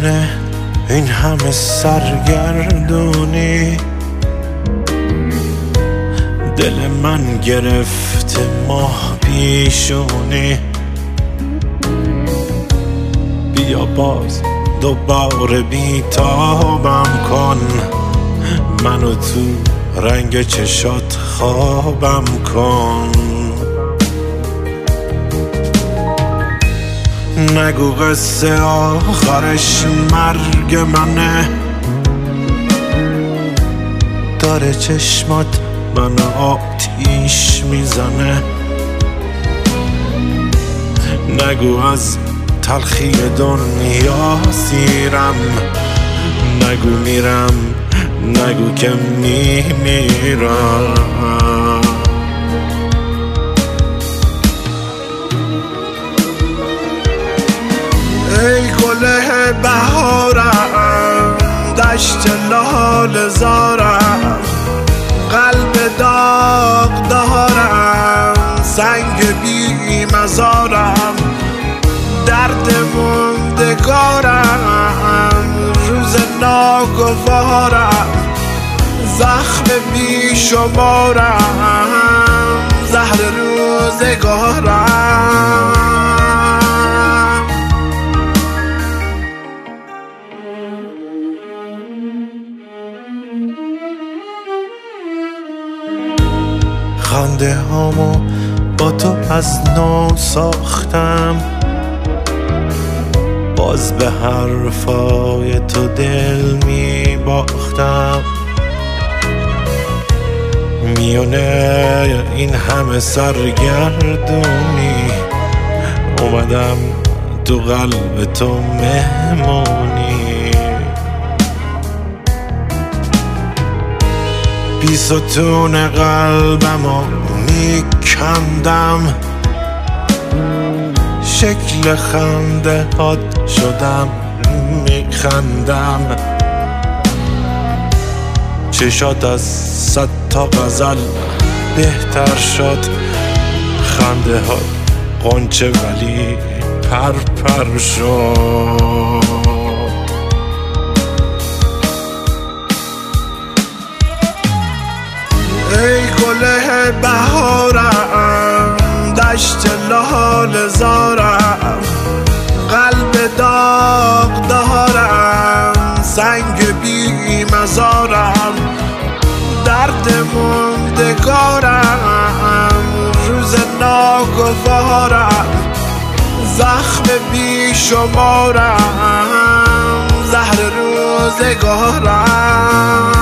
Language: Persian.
میونه این همه سرگردونی، دل من گرفته ماه پیشونی. بیا باز دوباره بیتابم کن، منو تو رنگ چشات خوابم کن. نگو قصه آخرش مرگ منه، داره چشمات منو آتیش میزنه. نگو از تلخی دنیا سیرم، نگو میرم، نگو که میمیرم. ای گل بهارم، دشت لاله زارم، قلب داغ دارم، سنگ بی مزارم، درد موندگارم، روز ناگوارم، زخم بی شمارم، زهر روزگارم. خنده هامو با تو از نو ساختم، باز به حرفای تو دل می باختم. میونه این همه سرگردونی، اومدم تو قلب تو مهمونی. بی ستون قلبمو میکندم، شکل خنده هات شدم میخندم. چشات از 100 تا غزل بهتر شد، خنده ها غنچه ولی پرپر شد. ای گل بهارم، دشت لاله زارم، قلب داغ دارم، سنگ بی مزارم، درد موندگارم، روز ناگوارم، زخم بی شمارم، زهر روزگارم.